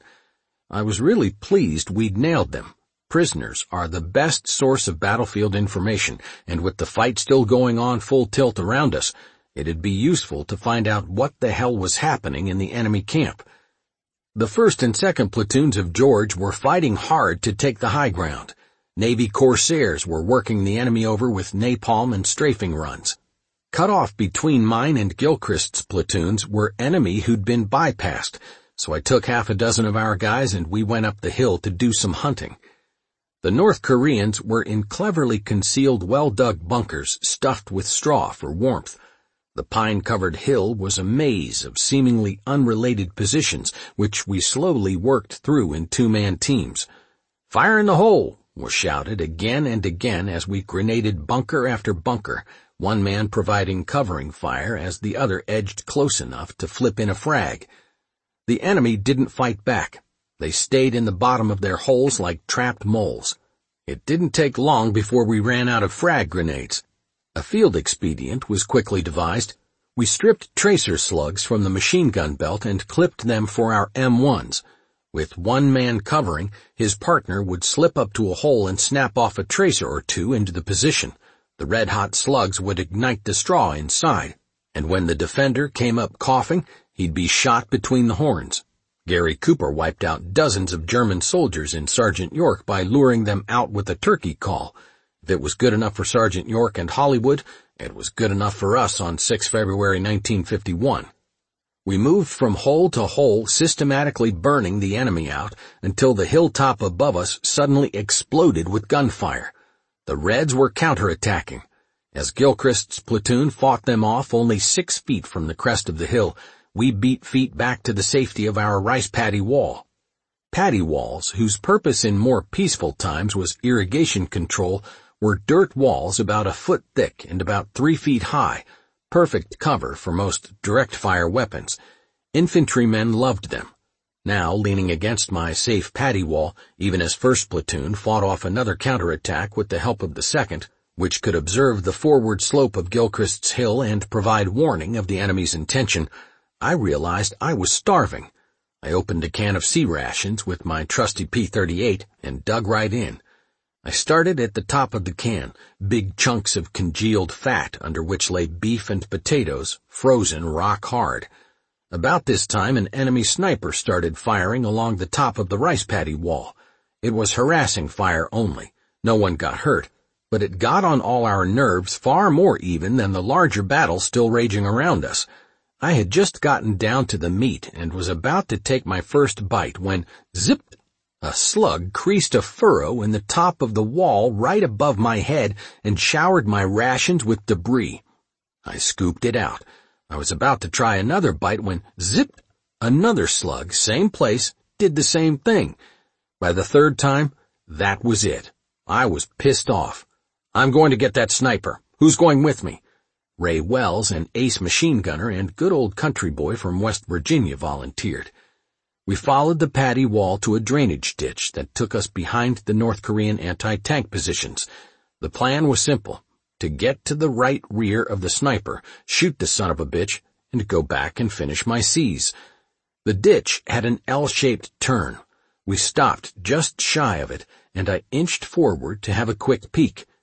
I was really pleased we'd nailed them. Prisoners are the best source of battlefield information, and with the fight still going on full tilt around us, it'd be useful to find out what the hell was happening in the enemy camp. The 1st and 2nd platoons of George were fighting hard to take the high ground. Navy Corsairs were working the enemy over with napalm and strafing runs. Cut off between mine and Gilchrist's platoons were enemy who'd been bypassed, so I took half a dozen of our guys and we went up the hill to do some hunting. The North Koreans were in cleverly concealed, well-dug bunkers stuffed with straw for warmth. The pine-covered hill was a maze of seemingly unrelated positions, which we slowly worked through in 2-man teams. "Fire in the hole!" was shouted again and again as we grenaded bunker after bunker, one man providing covering fire as the other edged close enough to flip in a frag. The enemy didn't fight back. They stayed in the bottom of their holes like trapped moles. It didn't take long before we ran out of frag grenades. A field expedient was quickly devised. We stripped tracer slugs from the machine gun belt and clipped them for our M1s. With one man covering, his partner would slip up to a hole and snap off a tracer or 2 into the position. The red-hot slugs would ignite the straw inside, and when the defender came up coughing, he'd be shot between the horns. Gary Cooper wiped out dozens of German soldiers in Sergeant York by luring them out with a turkey call. If it was good enough for Sergeant York and Hollywood, it was good enough for us on 6 February 1951. We moved from hole to hole, systematically burning the enemy out until the hilltop above us suddenly exploded with gunfire. The Reds were counterattacking. As Gilchrist's platoon fought them off only 6 feet from the crest of the hill, we beat feet back to the safety of our rice paddy wall. Paddy walls, whose purpose in more peaceful times was irrigation control, were dirt walls about a foot thick and about 3 feet high, perfect cover for most direct-fire weapons. Infantrymen loved them. Now, leaning against my safe paddy wall, even as 1st Platoon fought off another counterattack with the help of the 2nd, which could observe the forward slope of Gilchrist's Hill and provide warning of the enemy's intention, I realized I was starving. I opened a can of sea rations with my trusty P-38 and dug right in. I started at the top of the can, big chunks of congealed fat under which lay beef and potatoes, frozen rock hard. About this time an enemy sniper started firing along the top of the rice paddy wall. It was harassing fire only. No one got hurt, but it got on all our nerves far more even than the larger battle still raging around us. I had just gotten down to the meat and was about to take my first bite when, zip! A slug creased a furrow in the top of the wall right above my head and showered my rations with debris. I scooped it out. I was about to try another bite when, zip! Another slug, same place, did the same thing. By the 3rd time, that was it. I was pissed off. "I'm going to get that sniper. Who's going with me?" Ray Wells, an ace machine gunner and good old country boy from West Virginia, volunteered. We followed the paddy wall to a drainage ditch that took us behind the North Korean anti-tank positions. The plan was simple: to get to the right rear of the sniper, shoot the son of a bitch, and go back and finish my C's. The ditch had an L-shaped turn. We stopped just shy of it, and I inched forward to have a quick peek.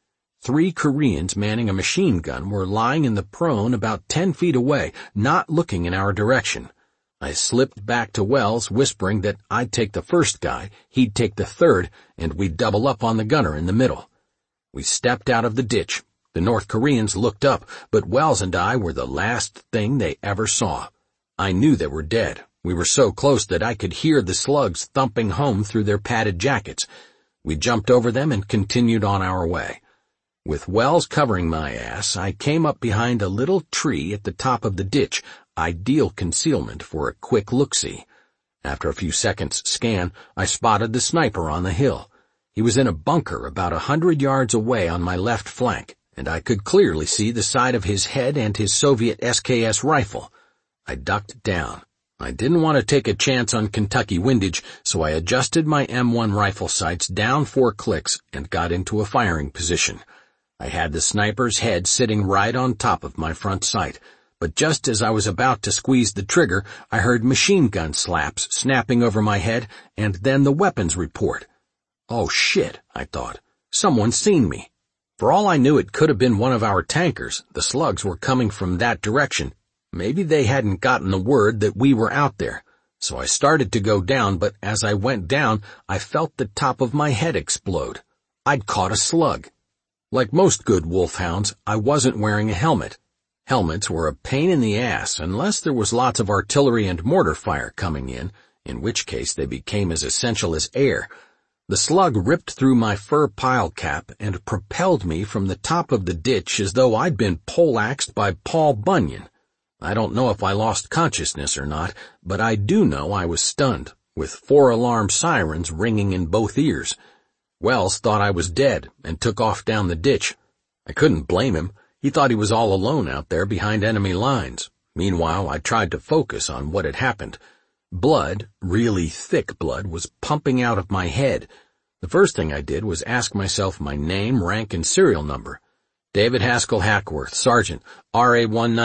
3 Koreans manning a machine gun were lying in the prone about 10 feet away, not looking in our direction. I slipped back to Wells, whispering that I'd take the first guy, he'd take the third, and we'd double up on the gunner in the middle. We stepped out of the ditch. The North Koreans looked up, but Wells and I were the last thing they ever saw. I knew they were dead. We were so close that I could hear the slugs thumping home through their padded jackets. We jumped over them and continued on our way. With Wells covering my ass, I came up behind a little tree at the top of the ditch, ideal concealment for a quick look-see. After a few seconds' scan, I spotted the sniper on the hill. He was in a bunker about 100 yards away on my left flank, and I could clearly see the side of his head and his Soviet SKS rifle. I ducked down. I didn't want to take a chance on Kentucky windage, so I adjusted my M1 rifle sights down 4 clicks and got into a firing position. I had the sniper's head sitting right on top of my front sight, but just as I was about to squeeze the trigger, I heard machine gun slaps snapping over my head and then the weapons report. Oh shit, I thought. Someone's seen me. For all I knew, it could have been one of our tankers. The slugs were coming from that direction. Maybe they hadn't gotten the word that we were out there. So I started to go down, but as I went down, I felt the top of my head explode. I'd caught a slug. Like most good wolfhounds, I wasn't wearing a helmet. Helmets were a pain in the ass unless there was lots of artillery and mortar fire coming in which case they became as essential as air. The slug ripped through my fur pile cap and propelled me from the top of the ditch as though I'd been poleaxed by Paul Bunyan. I don't know if I lost consciousness or not, but I do know I was stunned, with 4 alarm sirens ringing in both ears. Wells thought I was dead and took off down the ditch. I couldn't blame him. He thought he was all alone out there behind enemy lines. Meanwhile, I tried to focus on what had happened. Blood, really thick blood, was pumping out of my head. The first thing I did was ask myself my name, rank, and serial number. David Haskell Hackworth, Sergeant, RA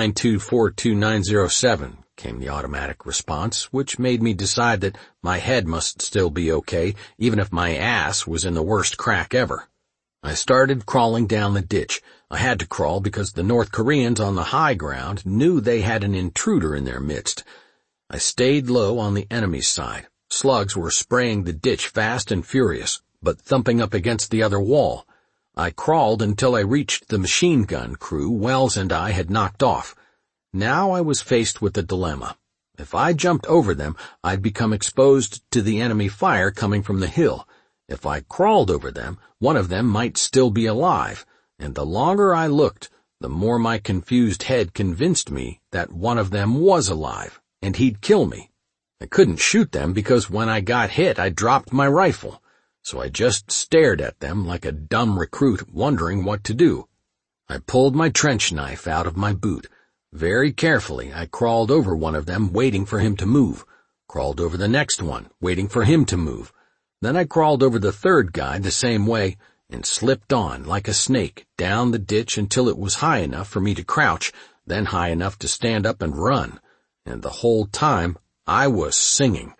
192-42907, came the automatic response, which made me decide that my head must still be okay, even if my ass was in the worst crack ever. I started crawling down the ditch. I had to crawl because the North Koreans on the high ground knew they had an intruder in their midst. I stayed low on the enemy's side. Slugs were spraying the ditch fast and furious, but thumping up against the other wall. I crawled until I reached the machine gun crew Wells and I had knocked off. Now I was faced with a dilemma. If I jumped over them, I'd become exposed to the enemy fire coming from the hill. If I crawled over them, one of them might still be alive, and the longer I looked, the more my confused head convinced me that one of them was alive, and he'd kill me. I couldn't shoot them because when I got hit, I dropped my rifle, so I just stared at them like a dumb recruit wondering what to do. I pulled my trench knife out of my boot. Very carefully, I crawled over one of them, waiting for him to move. Crawled over the next one, waiting for him to move. Then I crawled over the third guy the same way and slipped on like a snake down the ditch until it was high enough for me to crouch, then high enough to stand up and run. And the whole time, I was singing.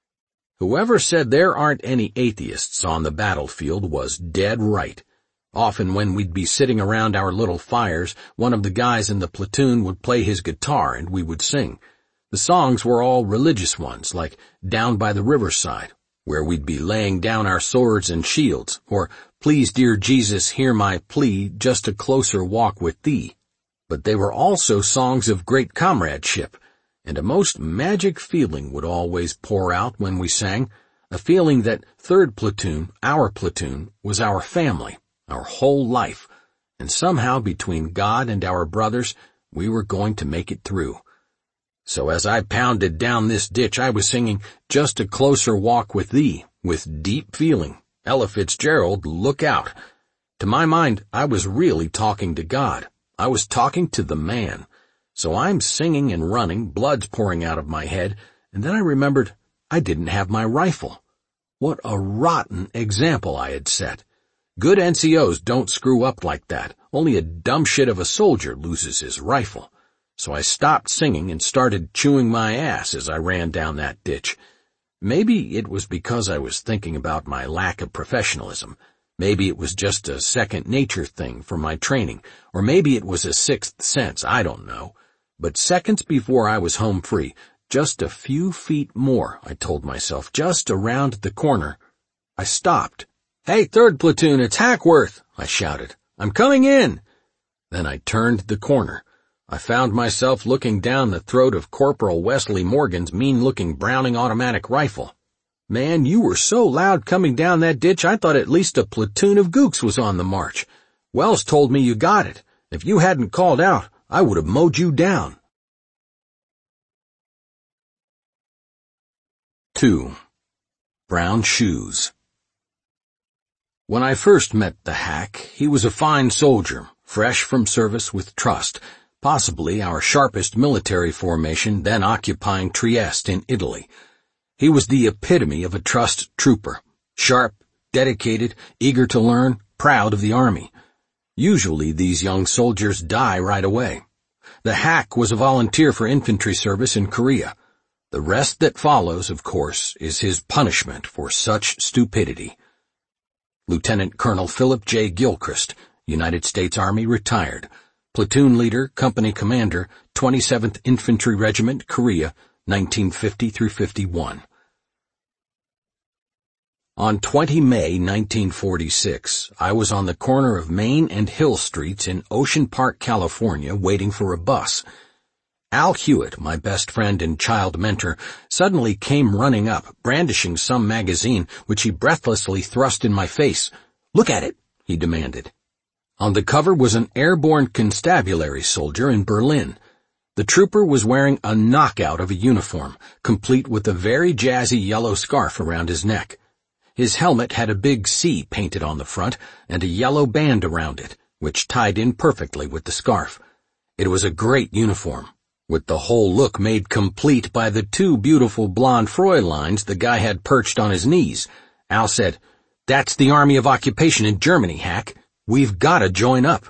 Whoever said there aren't any atheists on the battlefield was dead right. Often when we'd be sitting around our little fires, one of the guys in the platoon would play his guitar and we would sing. The songs were all religious ones, like Down by the Riverside, where we'd be laying down our swords and shields, or Please Dear Jesus, Hear My Plea, Just a Closer Walk with Thee. But they were also songs of great comradeship, and a most magic feeling would always pour out when we sang, a feeling that 3rd Platoon, our platoon, was our family, our whole life, and somehow between God and our brothers, we were going to make it through. So as I pounded down this ditch, I was singing Just a Closer Walk with Thee, with deep feeling. Ella Fitzgerald, look out. To my mind, I was really talking to God. I was talking to the man. So I'm singing and running, blood's pouring out of my head, and then I remembered I didn't have my rifle. What a rotten example I had set. Good NCOs don't screw up like that. Only a dumb shit of a soldier loses his rifle. So I stopped singing and started chewing my ass as I ran down that ditch. Maybe it was because I was thinking about my lack of professionalism. Maybe it was just a second nature thing from my training, or maybe it was a sixth sense, I don't know. But seconds before I was home free, just a few feet more, I told myself, just around the corner, I stopped. "Hey, 3rd Platoon, it's Hackworth," I shouted. "I'm coming in." Then I turned the corner. I found myself looking down the throat of Corporal Wesley Morgan's mean-looking Browning automatic rifle. "Man, you were so loud coming down that ditch I thought at least a platoon of gooks was on the march. Wells told me you got it. If you hadn't called out, I would have mowed you down." 2. Brown Shoes. When I first met the hack, he was a fine soldier, fresh from service with trust, possibly our sharpest military formation then occupying Trieste in Italy. He was the epitome of a trust trooper, sharp, dedicated, eager to learn, proud of the Army. Usually these young soldiers die right away. The hack was a volunteer for infantry service in Korea. The rest that follows, of course, is his punishment for such stupidity. Lieutenant Colonel Philip J. Gilchrist, United States Army, retired. Platoon leader, company commander, 27th Infantry Regiment, Korea, 1950 through 51. On 20 May 1946, I was on the corner of Main and Hill Streets in Ocean Park, California, waiting for a bus. Al Hewitt, my best friend and child mentor, suddenly came running up, brandishing some magazine, which he breathlessly thrust in my face. "Look at it," he demanded. On the cover was an airborne constabulary soldier in Berlin. The trooper was wearing a knockout of a uniform, complete with a very jazzy yellow scarf around his neck. His helmet had a big C painted on the front and a yellow band around it, which tied in perfectly with the scarf. It was a great uniform, with the whole look made complete by the 2 beautiful blonde Fräuleins the guy had perched on his knees. Al said, "That's the Army of Occupation in Germany, Hack. We've gotta join up."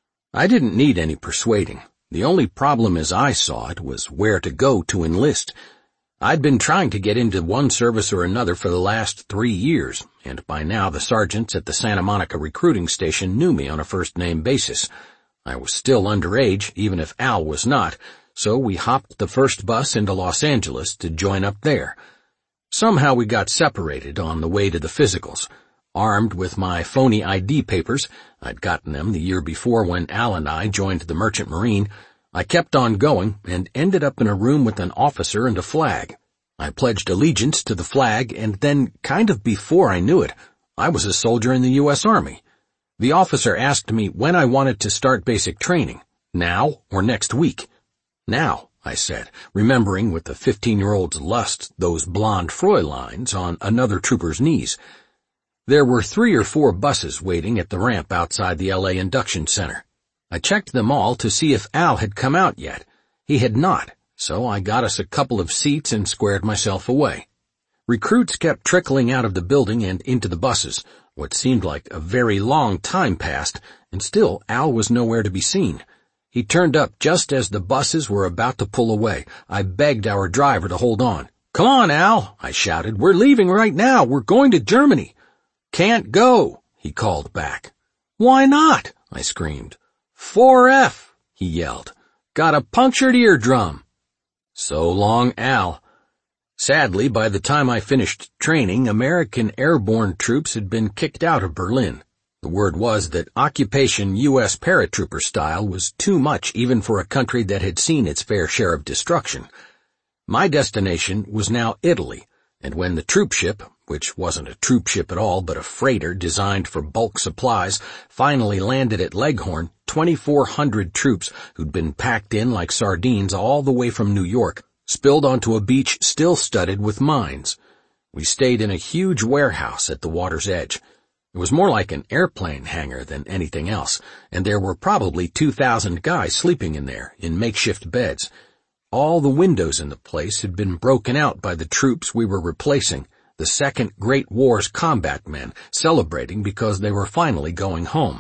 I didn't need any persuading. The only problem as I saw it was where to go to enlist. I'd been trying to get into one service or another for the last 3 years, and by now the sergeants at the Santa Monica recruiting station knew me on a first-name basis. I was still underage, even if Al was not, so we hopped the first bus into Los Angeles to join up there. Somehow we got separated on the way to the physicals. Armed with my phony ID papers, I'd gotten them the year before when Al and I joined the Merchant Marine, I kept on going and ended up in a room with an officer and a flag. I pledged allegiance to the flag, and then, kind of before I knew it, I was a soldier in the U.S. Army. The officer asked me when I wanted to start basic training, now or next week. "Now," I said, remembering with a 15-year-old's lust those blonde Fräuleins on another trooper's knees. There were 3 or 4 buses waiting at the ramp outside the L.A. Induction Center. I checked them all to see if Al had come out yet. He had not, so I got us a couple of seats and squared myself away. Recruits kept trickling out of the building and into the buses. What seemed like a very long time passed, and still Al was nowhere to be seen. He turned up just as the buses were about to pull away. I begged our driver to hold on. "Come on, Al," I shouted. "We're leaving right now. We're going to Germany." "Can't go," he called back. "Why not?" I screamed. 4F, he yelled. "Got a punctured eardrum." So long, Al. Sadly, by the time I finished training, American airborne troops had been kicked out of Berlin. The word was that occupation U.S. paratrooper style was too much even for a country that had seen its fair share of destruction. My destination was now Italy, and when the troop ship, which wasn't a troop ship at all but a freighter designed for bulk supplies, finally landed at Leghorn, 2,400 troops who'd been packed in like sardines all the way from New York spilled onto a beach still studded with mines. We stayed in a huge warehouse at the water's edge. It was more like an airplane hangar than anything else, and there were probably 2,000 guys sleeping in there in makeshift beds. All the windows in the place had been broken out by the troops we were replacing, the Second Great War's combat men, celebrating because they were finally going home.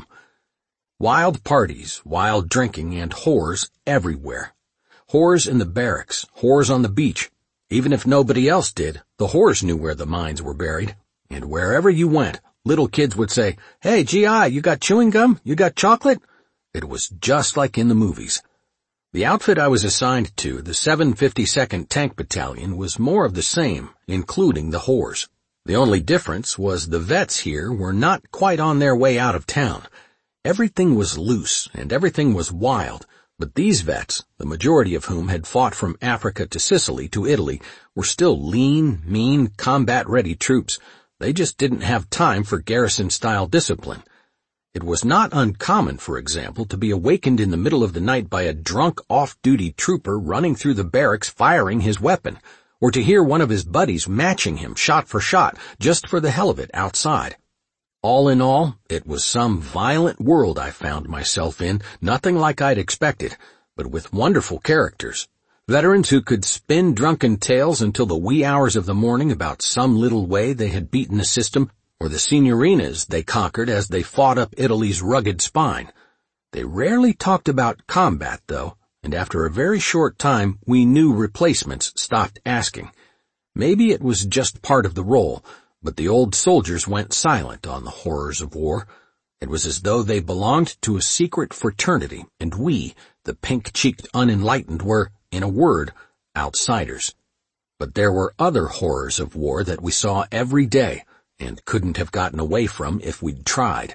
Wild parties, wild drinking, and whores everywhere. Whores in the barracks, whores on the beach. Even if nobody else did, the whores knew where the mines were buried. And wherever you went, Little kids would say, "Hey, GI, you got chewing gum? You got chocolate?" It was just like in the movies. The outfit I was assigned to, the 752nd Tank Battalion, was more of the same, including the whores. The only difference was the vets here were not quite on their way out of town. Everything was loose and everything was wild, but these vets, the majority of whom had fought from Africa to Sicily to Italy, were still lean, mean, combat-ready troops. They just didn't have time for garrison-style discipline. It was not uncommon, for example, to be awakened in the middle of the night by a drunk off-duty trooper running through the barracks firing his weapon, or to hear one of his buddies matching him shot for shot, just for the hell of it, outside. All in all, it was some violent world I found myself in, nothing like I'd expected, but with wonderful characters. Veterans who could spin drunken tales until the wee hours of the morning about some little way they had beaten the system, or the signorinas they conquered as they fought up Italy's rugged spine. They rarely talked about combat, though, and after a very short time we new replacements stopped asking. Maybe it was just part of the role, but the old soldiers went silent on the horrors of war. It was as though they belonged to a secret fraternity, and we, the pink-cheeked unenlightened, were, in a word, outsiders. But there were other horrors of war that we saw every day, and couldn't have gotten away from if we'd tried.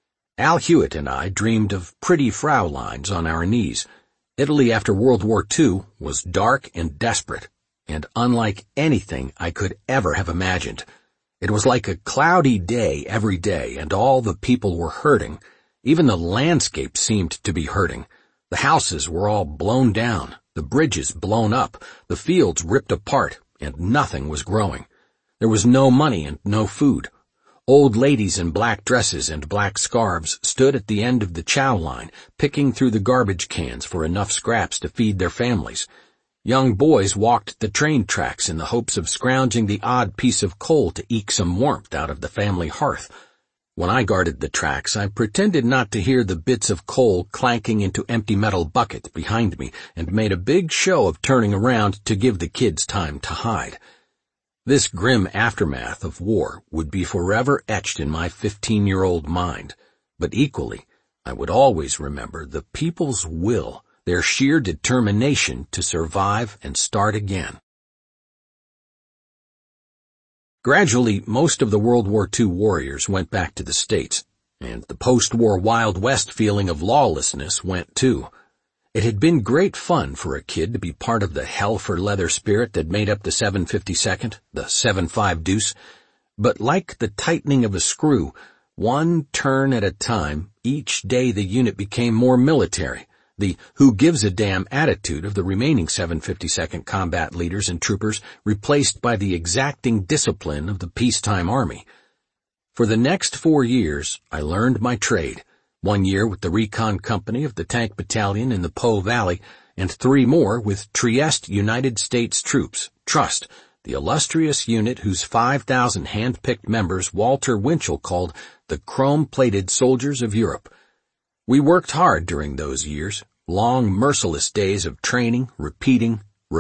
Al Hewitt and I dreamed of pretty Fraulines on our knees. Italy after World War II was dark and desperate, and unlike anything I could ever have imagined. It was like a cloudy day every day, and all the people were hurting. Even the landscape seemed to be hurting. The houses were all blown down, the bridges blown up, the fields ripped apart, and nothing was growing. There was no money and no food. Old ladies in black dresses and black scarves stood at the end of the chow line, picking through the garbage cans for enough scraps to feed their families. Young boys walked the train tracks in the hopes of scrounging the odd piece of coal to eke some warmth out of the family hearth. When I guarded the tracks, I pretended not to hear the bits of coal clanking into empty metal buckets behind me and made a big show of turning around to give the kids time to hide. This grim aftermath of war would be forever etched in my 15-year-old mind, but equally, I would always remember the people's will, their sheer determination to survive and start again. Gradually, most of the World War II warriors went back to the States, and the post-war Wild West feeling of lawlessness went too. It had been great fun for a kid to be part of the hell-for-leather spirit that made up the 752nd, the 7.5 Deuce, but like the tightening of a screw, one turn at a time, each day the unit became more military, the who-gives-a-damn attitude of the remaining 752nd combat leaders and troopers replaced by the exacting discipline of the peacetime army. For the next 4 years, I learned my trade. 1 year with the Recon Company of the Tank Battalion in the Po Valley, and 3 more with Trieste United States Troops, Trust, the illustrious unit whose 5,000 hand-picked members Walter Winchell called the chrome-plated soldiers of Europe. We worked hard during those years, long, merciless days of training, repeating,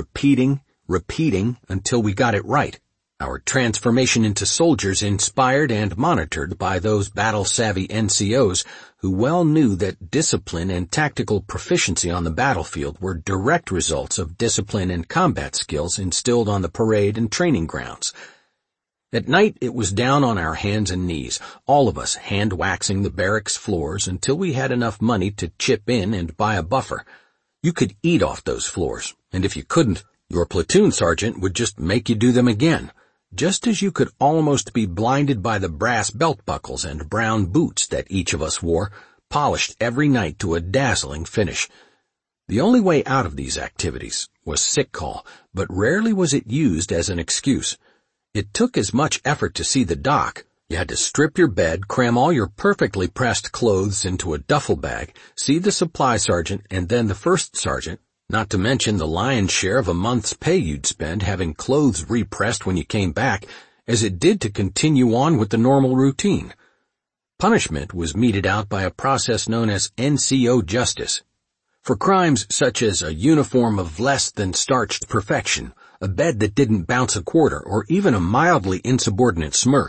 until we got it right. Our transformation into soldiers inspired and monitored by those battle-savvy NCOs who well knew that discipline and tactical proficiency on the battlefield were direct results of discipline and combat skills instilled on the parade and training grounds. At night it was down on our hands and knees, all of us hand-waxing the barracks floors until we had enough money to chip in and buy a buffer. You could eat off those floors, and if you couldn't, your platoon sergeant would just make you do them again. Just as you could almost be blinded by the brass belt buckles and brown boots that each of us wore, polished every night to a dazzling finish. The only way out of these activities was sick call, but rarely was it used as an excuse. It took as much effort to see the doc. You had to strip your bed, cram all your perfectly pressed clothes into a duffel bag, see the supply sergeant and then the first sergeant, not to mention the lion's share of a month's pay you'd spend having clothes repressed when you came back, as it did to continue on with the normal routine. Punishment was meted out by a process known as NCO justice. For crimes such as a uniform of less than starched perfection, a bed that didn't bounce a quarter, or even a mildly insubordinate smirk,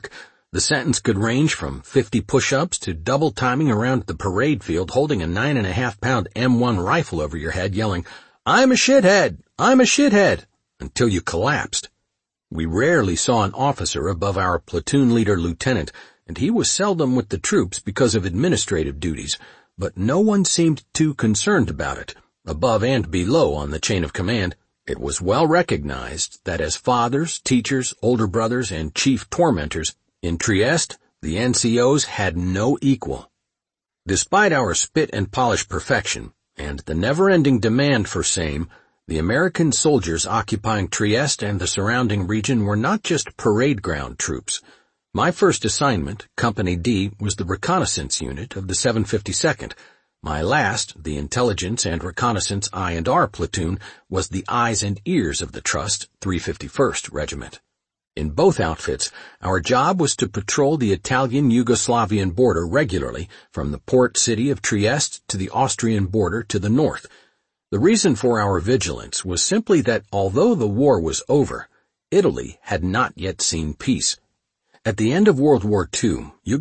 The sentence could range from 50 push-ups to double timing around the parade field holding a 9.5-pound M1 rifle over your head yelling, "I'm a shithead! I'm a shithead!" until you collapsed. We rarely saw an officer above our platoon leader lieutenant, and he was seldom with the troops because of administrative duties, but no one seemed too concerned about it. Above and below on the chain of command, it was well recognized that as fathers, teachers, older brothers, and chief tormentors, in Trieste, the NCOs had no equal. Despite our spit and polish perfection, and the never-ending demand for same, the American soldiers occupying Trieste and the surrounding region were not just parade ground troops. My first assignment, Company D, was the reconnaissance unit of the 752nd. My last, the intelligence and reconnaissance I&R platoon, was the eyes and ears of the Trust 351st Regiment. In both outfits, our job was to patrol the Italian-Yugoslavian border regularly from the port city of Trieste to the Austrian border to the north. The reason for our vigilance was simply that although the war was over, Italy had not yet seen peace. At the end of World War II,